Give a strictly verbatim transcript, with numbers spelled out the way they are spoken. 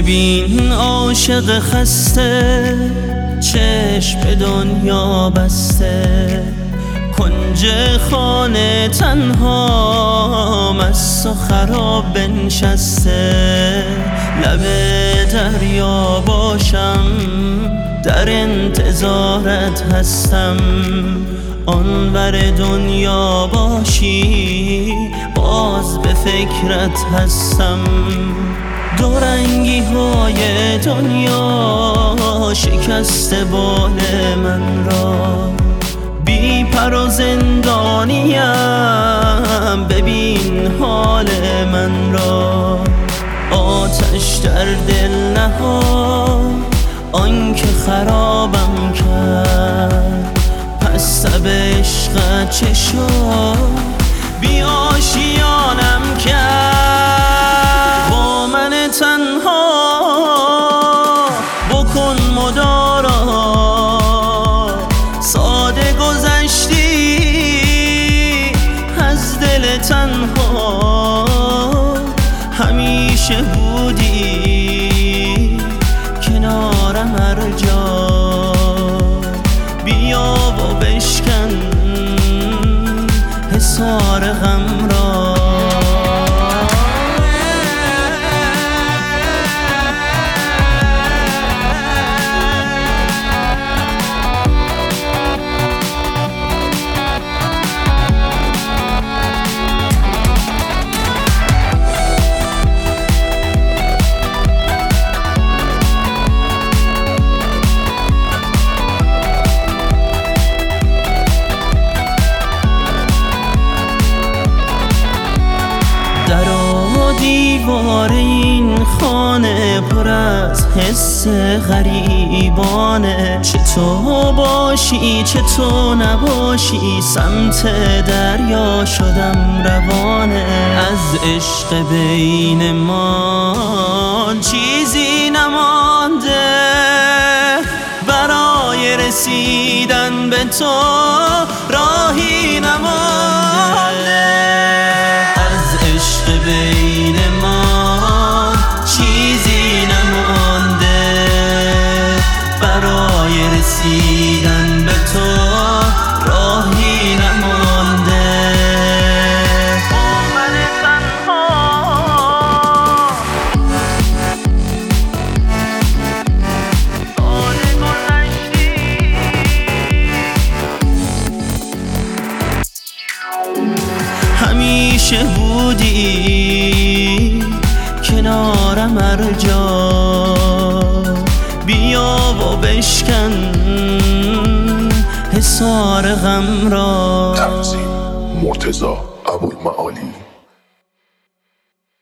ببین عاشق خسته، چشم به دنیا بسته، کنج خانه تنها مست و خراب بنشسته. لب دریا باشم، در انتظارت هستم، آنور دنیا باشی باز به فکرت هستم. دو رنگی های دنیا شکسته بال من را، بی پر و زندانیم، ببین حال من را. آتش در دل نهاد آن که خرابم کرد، پس تب عشقت چه شد بی آشیانم کرد. با من تنها بکن مدارا، ساده گذشتی از دل تنها، همیشه بودی کنارم هر جا. بیا و بشکن حصار غم را. در و دیوار این خانه پر از حس غریبانه، چه تو باشی چه تو نباشی، سمت دریا شدم روانه. از عشق بین ما چیزی نمانده، برای رسیدن به تو راهی نمانده. بین ما چیزی نمانده، برای رسیدن به تو راهی نمانده. با من تنها ساده گذشتی، همیشه بودی کنارم هر جا. بیا و بشکن حصار غم را. تنظیم مرتضی ابوالمعالی.